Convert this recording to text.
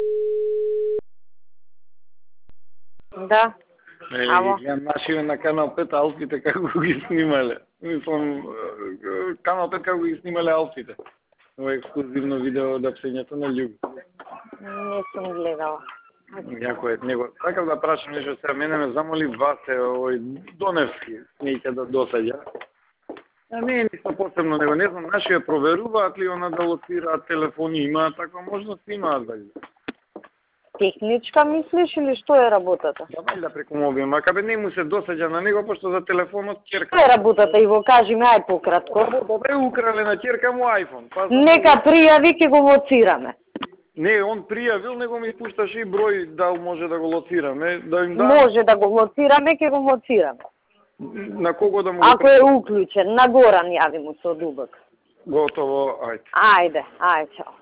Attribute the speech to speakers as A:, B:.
A: Да. Ало.
B: Гледам нашиве на Канал 5 алфите како ги снимале. Мислам, Канал 5 како ги снимале алфите. Ова ексклузивно видео од апсењето на Љуби.
A: Не сум гледала.
B: Јако е него. Сакам да прашам нешто сега, мене ме замоли Васе, овој Доневски, неќе да досаѓа. Не е ништо посебно него, не знам, наши ја проверуваат ли она да лоцираат телефони, имаат таква можност, имаат дали.
A: Техничка мислиш или што е работата?
B: Да, валјда преку мобил, мака бе не му се досаѓа на него, пошто за телефонот ќерка.
A: Што е работата и го кажи ми, ај пократко.
B: Добре, украле на ќерка му iPhone. Па
A: Нека пријави, ќе го лоцираме.
B: Не, он пријавил, него ми пушташе и број да може да го лоцираме, да им дам.
A: Може да го лоцираме, ќе го лоцираме.
B: На кого да му
A: Ако е уклучен, на Горан јави му се од Убак.
B: Готово, ајде.
A: Ајде, чао.